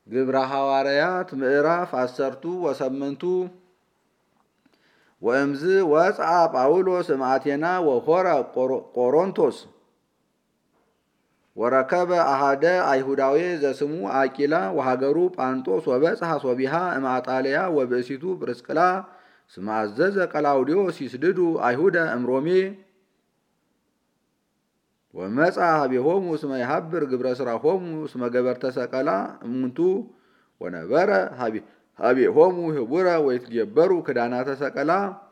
ግብረ ሐዋርያት ምዕራፍ 18 ወእምዝ ወፅአ ጳውሎስ እምአቴና ወሆረ ቆሮንቶስ ወረከበ አሃደ አይሁዳዊ ዘስሙ አቂላ ወሃገሩ ጳንጦስ ወበጽሐ ሶቢሃ እምአጣልያ ወብእሲቱ ጵርስቅላ ስመ አዘዘ ቀላውዲዮስ ይስድዱ አይሁደ እምሮሜ ወመጻ ሀቤሆሙ እስመ ይሃብር ግብረ ሥራሆሙ እስመ ገበርተ ሰቀላ እሙንቱ ወነበረ ሀቤሆሙ ህቡረ ወይትገበሩ ክዳናተ ሰቀላ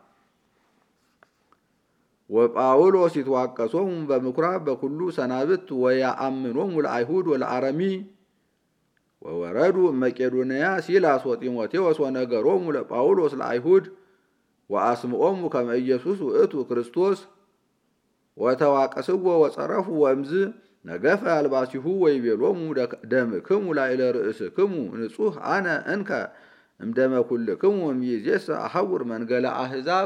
ወጳውሎስ ይትዋቀሶሙ በምኵራብ በኩሉ ሰናብት ወያአምኖሙ ለአይሁድ ወለአረሚ ወወረዱ መቄዶንያ ሲላስ ወጢሞቴዎስ ወነገሮሙ ለጳውሎስ ለአይሁድ ወአስምዖሙ ከመ ኢየሱስ ውእቱ ክርስቶስ ወተዋቀስዎ ወጸረፉ ወእምዝ ነገፈ አልባሲሁ ወይቤሎሙ ደምክሙ ላዕለ ርእስክሙ ንጹሕ አነ እንከ እምደመ ኩልክሙ እምይእዜሰ አሐውር መንገለ አሕዛብ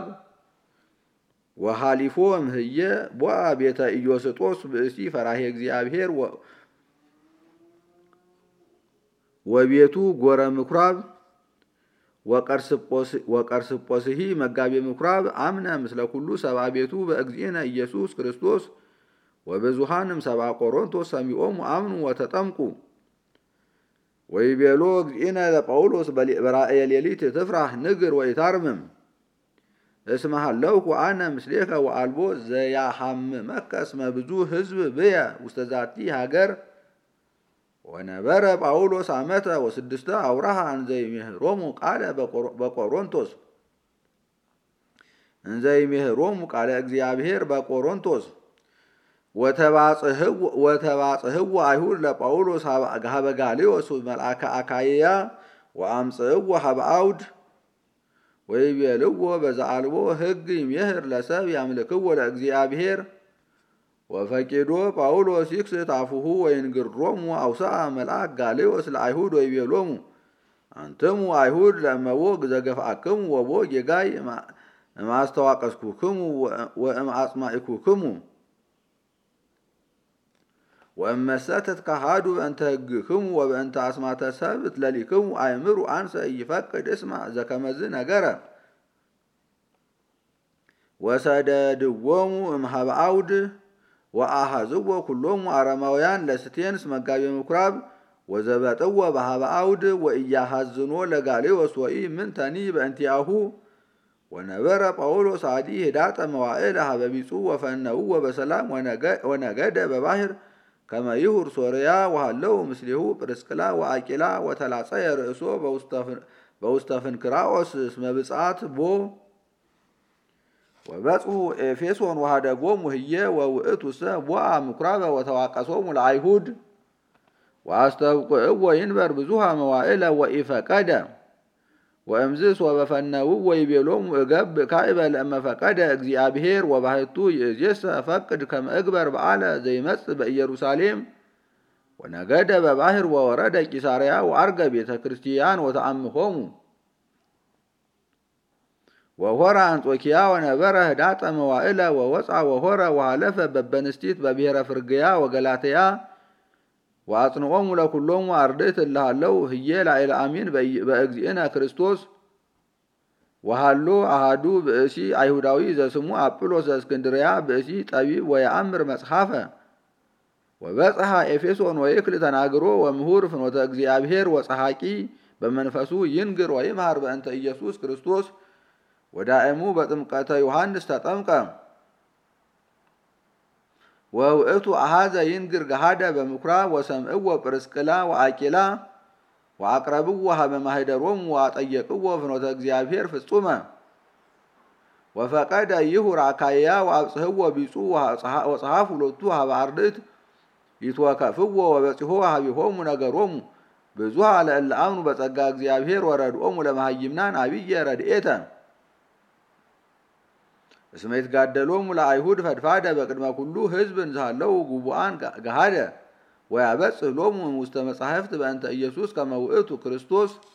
ወሃሊፎ እምህየ ቦአ ቤተ ኢዮስጦስ ብእሲ ፈራሄ እግዚአብሔር ወቤቱ ጎረ ምኵራብ ወቀርስጶስሂ መጋቤ ምኵራብ አምነ ምስለ ኩሉ ሰብአ ቤቱ በእግዚእነ ኢየሱስ ክርስቶስ ወብዙሃንም ሰብአ ቆሮንቶስ ሰሚዖሙ አምኑ ወተጠምቁ ወይቤሎ እግዚእነ ለጳውሎስ በራእየ ሌሊት ትፍራህ ንግር ወይታርምም እስመ ሀለውኩ አነ ምስሌከ ወአልቦ ዘያሐምመከ እስመ ብዙ ሕዝብ ብየ ውስተ ዛቲ ሀገር ወነበረ ጳውሎስ ዓመተ ወስድስተ አውራሃ እንዘይሜህሮሙ ቃለ በቆሮንቶስ እንዘይሜህሮሙ ቃለ እግዚአብሔር በቆሮንቶስ ወተባጽህዎ አይሁድ ለጳውሎስ ሀበ ጋልዮስ መልአከ አካይያ ወአምጽእዎ ሀበ አውድ ወይቤልዎ በዘአልቦ ሕግ ይሜህር ለሰብ ያምልክዎ ለእግዚአብሔር ወፈቂዶ ጳውሎስ ይክስት አፉሁ ወይንግሮሙ አውስአ መልአክ ጋልዮስ ለአይሁድ ወይቤሎሙ አንትሙ አይሁድ ለእመቦ ዘገፍአክሙ ወቦ ጌጋይ እማስተዋቀስኩክሙ ወእምአጽማኢኩክሙ ወእመሰ ተትካሃዱ በእንተ ሕግክሙ ወበእንተ አስማተ ሰብእ ለሊክሙ አእምሩ አንሰ ኢይፈቅድ እስማዕ ዘከመዝ ነገረ ወሰደድዎሙ እምኀበ አውድ ወአሐዝዎ ኩሎሙ አረማውያን ለስቴንስ መጋቤ ምኵራብ ወዘበጥዎ በኀበ አውድ ወኢያሐዝኖ ለጋልዮስ ወኢ ምንተኒ በእንቲአሁ ወነበረ ጳውሎስ አዲ ህዳጠ መዋዕለ ኀበ ቢጹ ወፈነውዎ በሰላም ወነገደ በባህር ከመ ይሁር ሶርያ ወሃለው ምስሌሁ ጵርስቅላ ወአቂላ ወተላጸየ ርእሶ በውስተ ፍንክራኦስ እስመ ብፅዓት ቦ ወበጽሑ ኤፌሶን ወሃደጎሙ ህየ ወውእቱሰ ቦአ ምኵራበ ወተዋቀሶሙ ለአይሁድ ወአስተብቅዕዎ ይንበር ብዙሃ መዋዕለ ወኢፈቀደ ወእምዝ ሶበፈነውዎ ይቤሎሙ እገብእ ካዕበ ለእመ ፈቀደ እግዚአብሔር ወባሕቱ ይእዜሰ እፈቅድ ከመ እግበር በዓለ ዘይመጽእ በኢየሩሳሌም ወነገደ በባሕር ወወረደ ቂሳርያ ወዐርገ ቤተ ክርስቲያን ወተአምሆሙ ወሆረ አንጾኪያ ወነበረ ህዳጠ መዋዕለ ወወፅአ ወሆረ ወሃለፈ በበንስቲት በብሔረ ፍርግያ ወገላትያ ወአጽንዖሙ ለኩሎሙ አርድእት እልሃለው ህየ ላዕለ አሚን በእግዚእነ ክርስቶስ ወሃሎ አሃዱ ብእሲ አይሁዳዊ ዘስሙ አጵሎስ ዘእስክንድርያ ብእሲ ጠቢብ ወየአምር መጽሐፈ ወበጽሐ ኤፌሶን ወይክል ተናግሮ ወምሁር ፍኖተ እግዚአብሔር ወጸሐቂ በመንፈሱ ይንግር ወይምሃር በእንተ ኢየሱስ ክርስቶስ ወዳእሙ በጥምቀተ ዮሐንስ ተጠምቀ ወውእቱ አሃዘ ይንግር ገሃደ በምኵራብ ወሰምዕዎ ጵርስቅላ ወአቂላ ወአቅረብዎ ሀበ ማኅደሮሙ ወአጠየቅዎ ፍኖተ እግዚአብሔር ፍጹመ ወፈቀደ ይሁር አካይያ ወአብጽሕዎ ቢጹ ወጸሐፉ ሎቱ ሀበ አርድእት ይትወከፍዎ ወበጺሖ ሀቢሆሙ ነገሮሙ ብዙሃ ለእለ አምኑ በጸጋ እግዚአብሔር ወረድኦሙ ለመሃይምናን አብየ ረድኤተ እስመ ይትጋደሎሙ ለአይሁድ ፈድፋደ በቅድመ ኩሉ ሕዝብ እንዝሃለው ጉቡአን ገሃደ ወያበጽሕ ሎሙ ውስተ መጻሕፍት በእንተ ኢየሱስ ከመ ውእቱ ክርስቶስ